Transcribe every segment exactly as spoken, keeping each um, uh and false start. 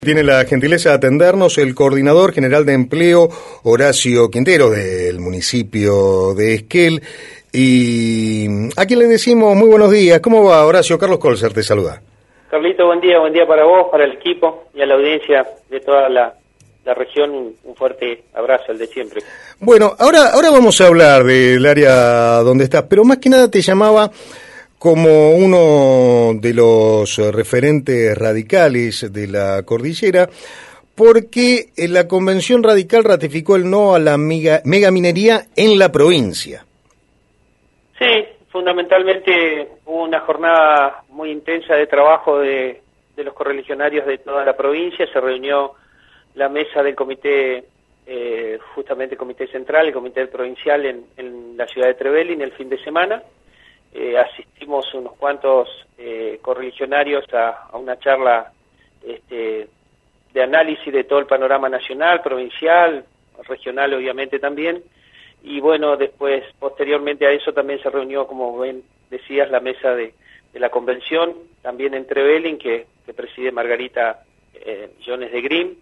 Tiene la gentileza de atendernos el coordinador general de empleo, Horacio Quintero, del municipio de Esquel, y a quien le decimos muy buenos días. ¿Cómo va, Horacio? Carlos Colzer te saluda. Carlito, buen día, buen día para vos, para el equipo y a la audiencia de toda la, la región. Un, un fuerte abrazo, el de siempre. Bueno, ahora, ahora vamos a hablar del área donde estás, pero más que nada te llamaba como uno de los referentes radicales de la cordillera, porque la Convención Radical ratificó el no a la mega, megaminería en la provincia. Sí, fundamentalmente hubo una jornada muy intensa de trabajo de, de los correligionarios de toda la provincia. Se reunió la mesa del comité, eh, justamente el comité central, el comité provincial en, en la ciudad de Trevelin el fin de semana. Eh, asistimos unos cuantos eh, correligionarios a, a una charla este, de análisis de todo el panorama nacional, provincial, regional obviamente también, y bueno, después, posteriormente a eso también se reunió, como ven, decías, la mesa de, de la convención, también en Trevelin, que, que preside Margarita eh, Jones de Grimm,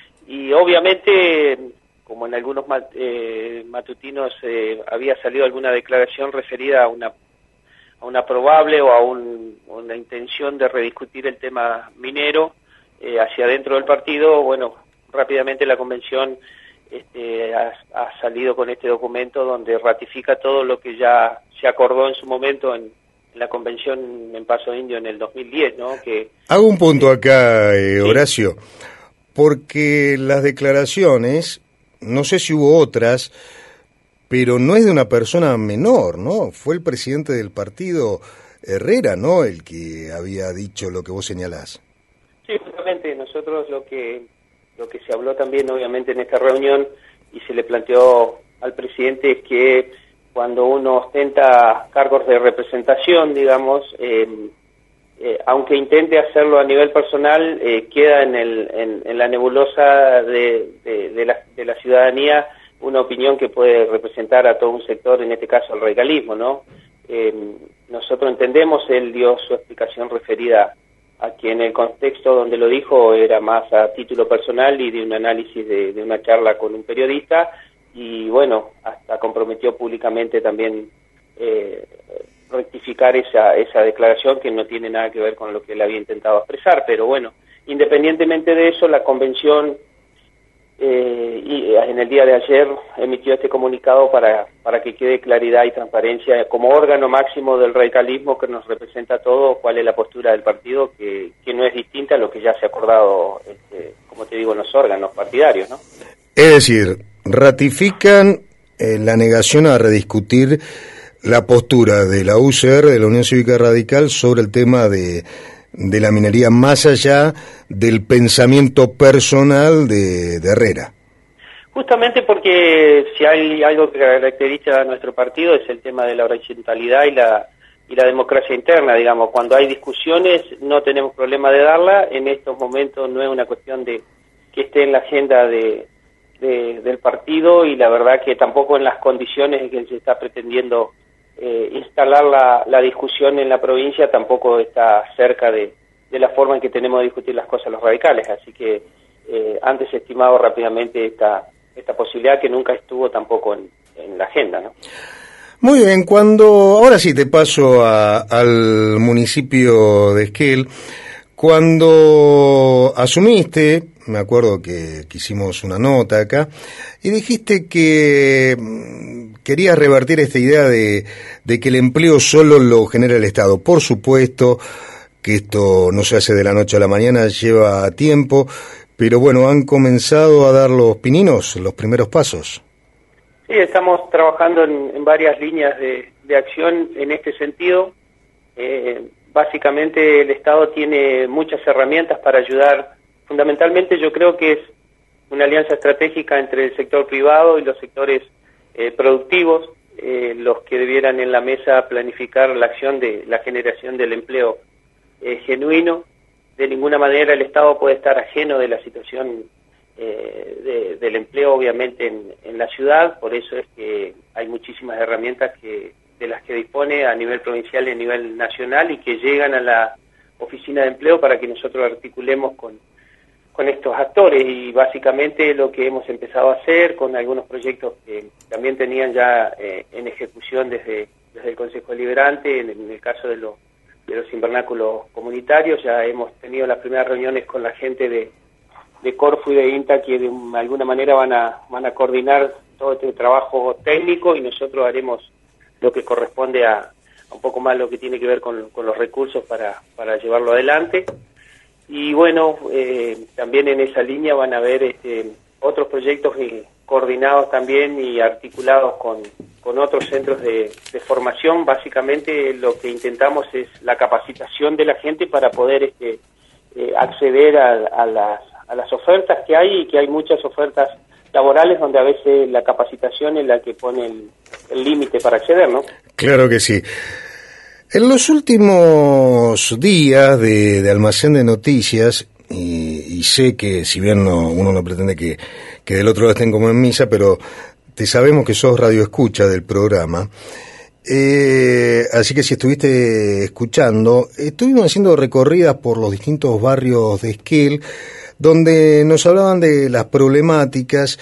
y obviamente, como en algunos mat, eh, matutinos eh, había salido alguna declaración referida a una a una probable o a un, una intención de rediscutir el tema minero eh, hacia adentro del partido, bueno, rápidamente la convención este, ha, ha salido con este documento donde ratifica todo lo que ya se acordó en su momento en, en la convención en Paso Indio en el dos mil diez, ¿no? Que hago un punto acá, eh, Horacio, sí. Porque las declaraciones, no sé si hubo otras, pero no es de una persona menor, ¿no? Fue el presidente del partido, Herrera, ¿no?, el que había dicho lo que vos señalás. Sí, justamente nosotros lo que lo que se habló también, obviamente, en esta reunión y se le planteó al presidente es que cuando uno ostenta cargos de representación, digamos, eh, eh, aunque intente hacerlo a nivel personal, eh, queda en, el, en, en la nebulosa de, de, de, la, de la ciudadanía una opinión que puede representar a todo un sector, en este caso el radicalismo, ¿no? Eh, nosotros entendemos, él dio su explicación referida a que en el contexto donde lo dijo era más a título personal y de un análisis de, de una charla con un periodista, y bueno, hasta comprometió públicamente también eh, rectificar esa, esa declaración que no tiene nada que ver con lo que él había intentado expresar, pero bueno, independientemente de eso, la convención Eh, y en el día de ayer emitió este comunicado para, para que quede claridad y transparencia como órgano máximo del radicalismo que nos representa a todos, cuál es la postura del partido, que, que no es distinta a lo que ya se ha acordado, este, como te digo, en los órganos partidarios, ¿no? Es decir, ratifican eh, la negación a rediscutir la postura de la U C R, de la Unión Cívica Radical, sobre el tema de de la minería, más allá del pensamiento personal de, de Herrera. Justamente porque si hay algo que caracteriza a nuestro partido es el tema de la horizontalidad y la y la democracia interna, digamos. Cuando hay discusiones no tenemos problema de darla. En estos momentos no es una cuestión de que esté en la agenda de, de del partido, y la verdad que tampoco en las condiciones en que se está pretendiendo Eh, instalar la, la discusión en la provincia tampoco está cerca de, de la forma en que tenemos de discutir las cosas los radicales, así que eh, han desestimado rápidamente esta, esta posibilidad que nunca estuvo tampoco en, en la agenda, ¿no? Muy bien, cuando, ahora sí te paso a, al municipio de Esquel, cuando asumiste, me acuerdo que, que hicimos una nota acá, y dijiste que querías revertir esta idea de, de que el empleo solo lo genera el Estado. Por supuesto que esto no se hace de la noche a la mañana, lleva tiempo, pero bueno, han comenzado a dar los pininos, los primeros pasos. Sí, estamos trabajando en, en varias líneas de, de acción en este sentido. Eh, básicamente el Estado tiene muchas herramientas para ayudar. Fundamentalmente yo creo que es una alianza estratégica entre el sector privado y los sectores eh, productivos, eh, los que debieran en la mesa planificar la acción de la generación del empleo eh, genuino. De ninguna manera el Estado puede estar ajeno de la situación eh, de, del empleo, obviamente, en, en la ciudad. Por eso es que hay muchísimas herramientas que de las que dispone a nivel provincial y a nivel nacional y que llegan a la oficina de empleo para que nosotros articulemos con con estos actores, y básicamente lo que hemos empezado a hacer con algunos proyectos que también tenían ya eh, en ejecución desde, desde el Consejo Deliberante, en, en el caso de, lo, de los invernáculos comunitarios. Ya hemos tenido las primeras reuniones con la gente de, de Corfu y de INTA, que de alguna manera van a, van a coordinar todo este trabajo técnico, y nosotros haremos lo que corresponde a, a un poco más lo que tiene que ver con, con los recursos para, para llevarlo adelante. Y bueno, eh, también en esa línea van a haber este, otros proyectos eh, coordinados también y articulados con, con otros centros de, de formación. Básicamente lo que intentamos es la capacitación de la gente para poder este, eh, acceder a, a, las, a las ofertas que hay, y que hay muchas ofertas laborales donde a veces la capacitación es la que pone el, el límite para acceder, ¿no? Claro que sí. En los últimos días de, de Almacén de Noticias, y, y sé que si bien no, uno no pretende que, que del otro lado estén como en misa, pero te sabemos que sos radioescucha del programa, eh, así que si estuviste escuchando, estuvimos haciendo recorridas por los distintos barrios de Esquel, donde nos hablaban de las problemáticas.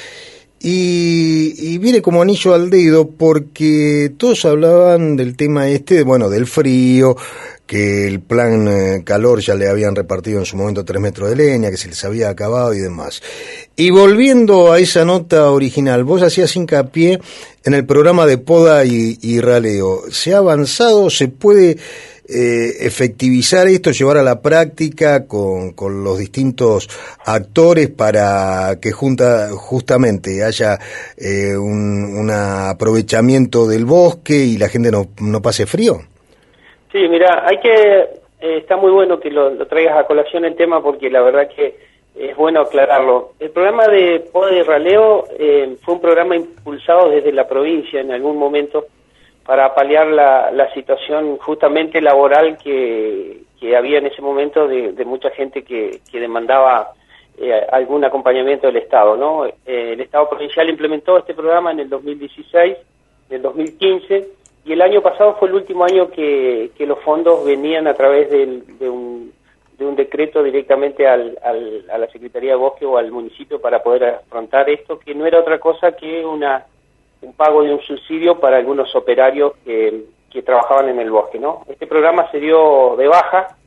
Y, y viene como anillo al dedo porque todos hablaban del tema este, bueno, del frío, que el plan eh, calor ya le habían repartido en su momento tres metros de leña, que se les había acabado y demás. Y volviendo a esa nota original, vos hacías hincapié en el programa de poda y, y raleo. ¿Se ha avanzado? ¿Se puede eh, efectivizar esto, llevar a la práctica con, con los distintos actores para que junta, justamente haya eh, un, un aprovechamiento del bosque y la gente no, no pase frío? Sí, mira, hay que, eh, está muy bueno que lo, lo traigas a colación el tema, porque la verdad que es bueno aclararlo. El programa de poda y raleo eh, fue un programa impulsado desde la provincia en algún momento para paliar la, la situación justamente laboral que, que había en ese momento de, de mucha gente que, que demandaba eh, algún acompañamiento del Estado, ¿no? Eh, el Estado provincial implementó este programa en el dos mil dieciséis, en el dos mil quince, y el año pasado fue el último año que, que los fondos venían a través del, de, un, de un decreto directamente al, al, a la Secretaría de Bosque o al municipio para poder afrontar esto, que no era otra cosa que una un pago de un subsidio para algunos operarios que, que trabajaban en el bosque, ¿no? Este programa se dio de baja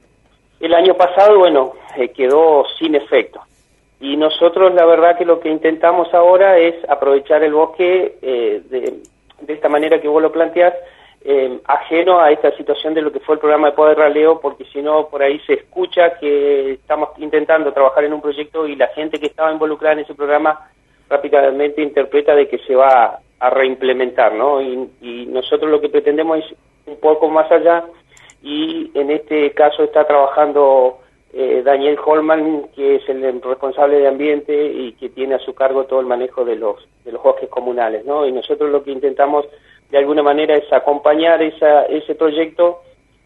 el año pasado, bueno, eh, quedó sin efecto. Y nosotros la verdad que lo que intentamos ahora es aprovechar el bosque eh, de, de esta manera que vos lo planteás, eh, ajeno a esta situación de lo que fue el programa de poda y raleo, porque si no por ahí se escucha que estamos intentando trabajar en un proyecto y la gente que estaba involucrada en ese programa rápidamente interpreta de que se va a reimplementar, ¿no? Y, y nosotros lo que pretendemos es un poco más allá, y en este caso está trabajando eh, Daniel Holman, que es el responsable de ambiente y que tiene a su cargo todo el manejo de los de los bosques comunales, ¿no? Y nosotros lo que intentamos de alguna manera es acompañar esa, ese proyecto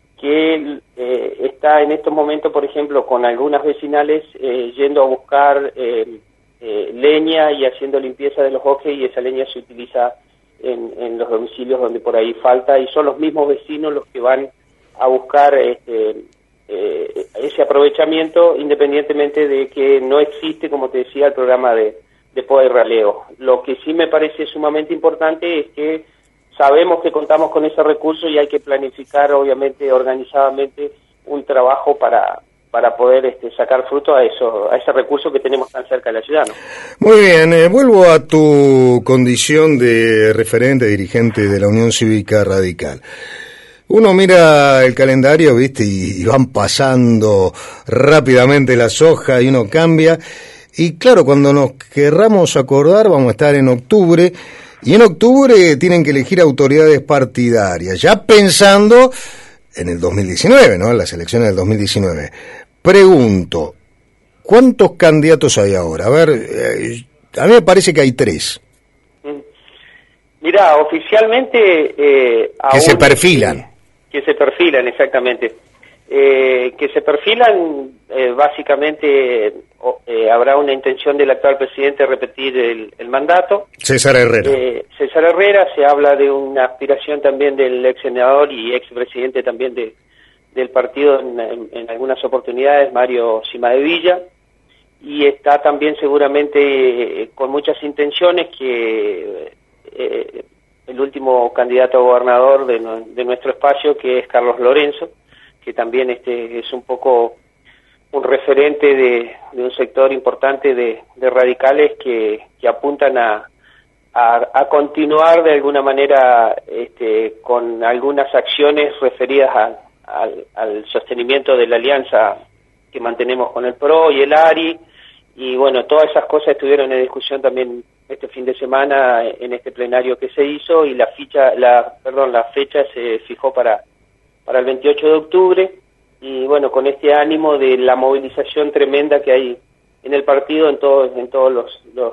que eh, está en estos momentos, por ejemplo, con algunas vecinales eh, yendo a buscar eh, Eh, leña y haciendo limpieza de los bosques, y esa leña se utiliza en, en los domicilios donde por ahí falta, y son los mismos vecinos los que van a buscar este, eh, ese aprovechamiento, independientemente de que no existe, como te decía, el programa de, de poda y raleo. Lo que sí me parece sumamente importante es que sabemos que contamos con ese recurso y hay que planificar, obviamente, organizadamente, un trabajo para para poder este, sacar fruto a eso, a ese recurso que tenemos tan cerca de la ciudad, ¿no? Muy bien, eh, vuelvo a tu condición de referente, dirigente de la Unión Cívica Radical. Uno mira el calendario, viste, y, y van pasando rápidamente las hojas y uno cambia, y claro, cuando nos querramos acordar vamos a estar en octubre, y en octubre tienen que elegir autoridades partidarias, ya pensando en el dos mil diecinueve, ¿no? En las elecciones del dos mil diecinueve. Pregunto, ¿cuántos candidatos hay ahora? A ver, eh, a mí me parece que hay tres. Mira, oficialmente... Eh, que aún, se perfilan. Que se perfilan, exactamente. Eh, que se perfilan, eh, básicamente eh, habrá una intención del actual presidente de repetir el, el mandato. César Herrera. Eh, César Herrera, se habla de una aspiración también del ex senador y ex presidente también de, del partido en, en, en algunas oportunidades, Mario Cimadevilla. y está también seguramente eh, con muchas intenciones que eh, el último candidato a gobernador de, de nuestro espacio, que es Carlos Lorenzo, que también este es un poco un referente de, de un sector importante de, de radicales que, que apuntan a, a, a continuar de alguna manera este, con algunas acciones referidas a, al, al sostenimiento de la alianza que mantenemos con el P R O y el A R I, y bueno, todas esas cosas estuvieron en discusión también este fin de semana en este plenario que se hizo, y la ficha, la, perdón, la fecha se fijó para, para el veintiocho de octubre, y bueno, con este ánimo de la movilización tremenda que hay en el partido en todos, en todos los, los,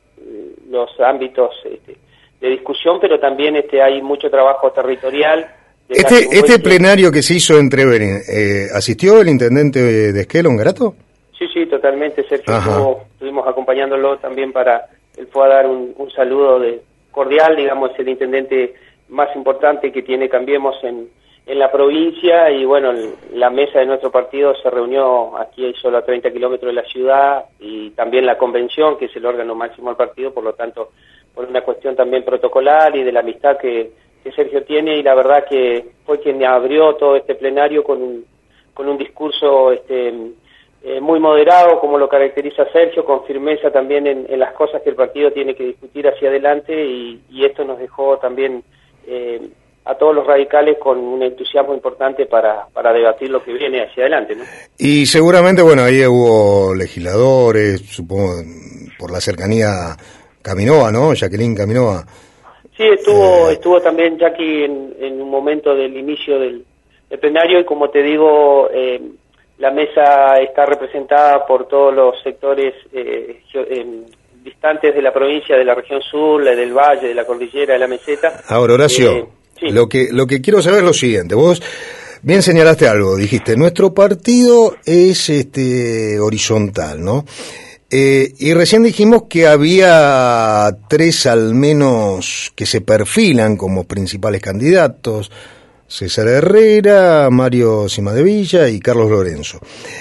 los ámbitos este, de discusión, pero también este hay mucho trabajo territorial. Este, este plenario que se hizo en Treverin, eh, ¿asistió el intendente de Esquel, Ongarato? Sí, sí, totalmente, Sergio. Estuvo, estuvimos acompañándolo también para, él fue a dar un, un saludo de cordial, digamos, el intendente más importante que tiene Cambiemos en, en la provincia, y bueno, la mesa de nuestro partido se reunió aquí solo a treinta kilómetros de la ciudad, y también la convención, que es el órgano máximo del partido, por lo tanto, por una cuestión también protocolar y de la amistad que, que Sergio tiene, y la verdad que fue quien abrió todo este plenario con un, con un discurso este Eh, muy moderado, como lo caracteriza Sergio, con firmeza también en, en las cosas que el partido tiene que discutir hacia adelante, y, y esto nos dejó también eh, a todos los radicales con un entusiasmo importante para, para debatir lo que viene hacia adelante, ¿no? Y seguramente, bueno, ahí hubo legisladores, supongo, por la cercanía, Caminova, ¿no? Jacqueline Caminova. Sí, estuvo eh... estuvo también Jackie en, en un momento del inicio del, del plenario, y como te digo, eh, la mesa está representada por todos los sectores eh, eh, distantes de la provincia, de la región sur, la del valle, de la cordillera, de la meseta. Ahora, Horacio, eh, sí. lo que lo que quiero saber es lo siguiente. Vos bien señalaste algo, dijiste, nuestro partido es este horizontal, ¿no? Eh, y recién dijimos que había tres al menos que se perfilan como principales candidatos: César Herrera, Mario Cimadevilla y Carlos Lorenzo.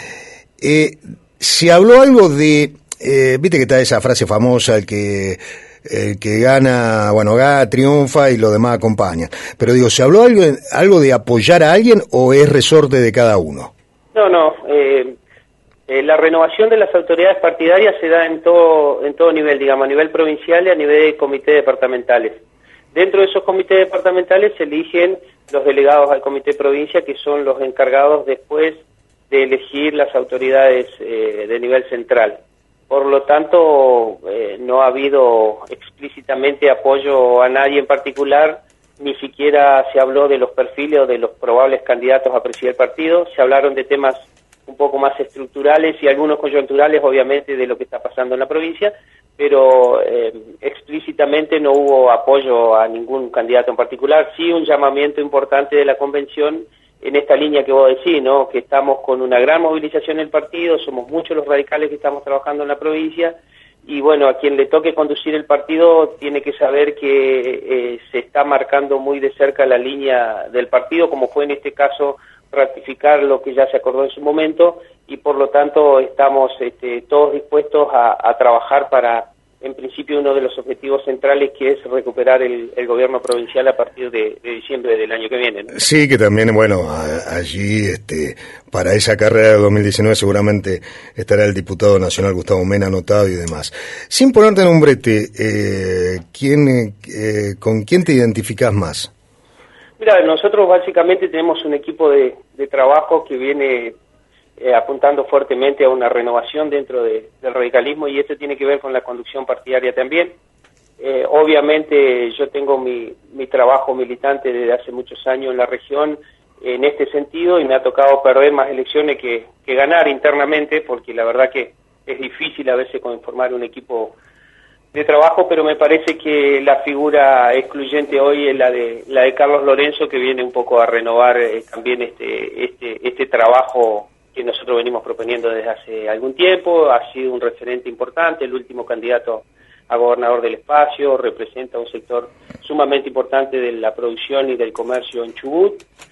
Eh, se habló algo de, eh, viste que está esa frase famosa, el que el que gana, bueno, gana, triunfa y los demás acompañan. Pero digo, ¿se habló algo, algo de apoyar a alguien o es resorte de cada uno? No, no. Eh, eh, la renovación de las autoridades partidarias se da en todo, en todo nivel, digamos, a nivel provincial y a nivel de comités departamentales. Dentro de esos comités departamentales se eligen los delegados al comité provincia, que son los encargados después de elegir las autoridades eh, de nivel central. Por lo tanto, eh, no ha habido explícitamente apoyo a nadie en particular, ni siquiera se habló de los perfiles o de los probables candidatos a presidir el partido. Se hablaron de temas un poco más estructurales y algunos coyunturales, obviamente, de lo que está pasando en la provincia, pero eh, explícitamente no hubo apoyo a ningún candidato en particular. Sí, un llamamiento importante de la convención en esta línea que vos decís, ¿no? Que estamos con una gran movilización en el partido, somos muchos los radicales que estamos trabajando en la provincia, y bueno, a quien le toque conducir el partido tiene que saber que eh, se está marcando muy de cerca la línea del partido, como fue en este caso ratificar lo que ya se acordó en su momento, y por lo tanto estamos este, todos dispuestos a, a trabajar para, en principio, uno de los objetivos centrales, que es recuperar el, el gobierno provincial a partir de, de diciembre del año que viene, ¿no? Sí, que también, bueno, a, allí, este, para esa carrera de dos mil diecinueve seguramente estará el diputado nacional Gustavo Mena anotado y demás. Sin ponerte en un brete, eh, ¿quién, eh, ¿con quién te identificás más? Mira, nosotros básicamente tenemos un equipo de, de trabajo que viene eh, apuntando fuertemente a una renovación dentro de, del radicalismo, y esto tiene que ver con la conducción partidaria también. Eh, obviamente yo tengo mi, mi trabajo militante desde hace muchos años en la región en este sentido, y me ha tocado perder más elecciones que, que ganar internamente, porque la verdad que es difícil a veces conformar un equipo de trabajo, pero me parece que la figura excluyente hoy es la de la de Carlos Lorenzo, que viene un poco a renovar eh, también este este este trabajo que nosotros venimos proponiendo desde hace algún tiempo. Ha sido un referente importante, el último candidato a gobernador del espacio, representa un sector sumamente importante de la producción y del comercio en Chubut,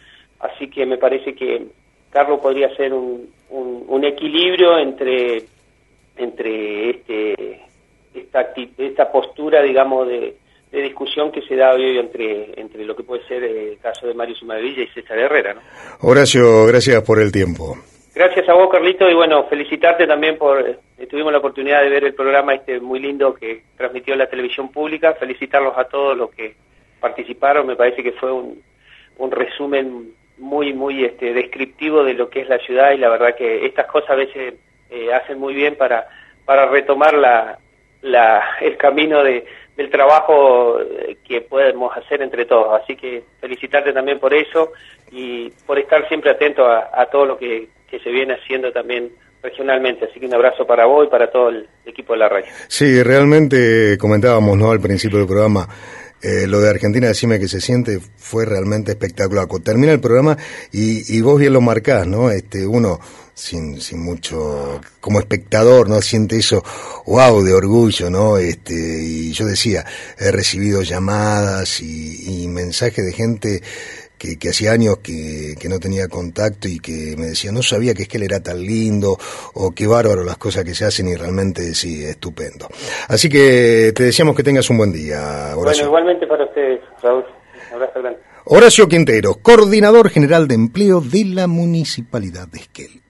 así que me parece que Carlos podría ser un, un, un equilibrio entre entre este esta, esta postura, digamos, de, de discusión que se da hoy entre entre lo que puede ser el caso de Mario Cimadevilla y César Herrera, ¿no? Horacio, gracias por el tiempo. Gracias a vos, Carlito, y bueno, felicitarte también por, eh, tuvimos la oportunidad de ver el programa este muy lindo que transmitió la televisión pública, felicitarlos a todos los que participaron, me parece que fue un, un resumen muy, muy este, descriptivo de lo que es la ciudad, y la verdad que estas cosas a veces eh, hacen muy bien para, para retomar la, la, el camino de, del trabajo que podemos hacer entre todos, así que felicitarte también por eso y por estar siempre atento a, a todo lo que, que se viene haciendo también regionalmente, así que un abrazo para vos y para todo el equipo de la radio. Sí, realmente comentábamos, ¿no?, al principio del programa, eh, lo de Argentina, decime que se siente, fue realmente espectacular. Termina el programa y, y vos bien lo marcás, ¿no? Este, uno sin, sin mucho, como espectador, ¿no?, siente eso, wow, de orgullo, ¿no? Este, y yo decía, he recibido llamadas y, y mensajes de gente que, que hacía años que, que no tenía contacto y que me decía, no sabía que es que él era tan lindo, o qué bárbaro las cosas que se hacen, y realmente sí, estupendo. Así que te deseamos que tengas un buen día, Horacio. Bueno, igualmente para ustedes, Raúl. Un abrazo grande. Horacio Quintero, coordinador general de empleo de la Municipalidad de Esquel.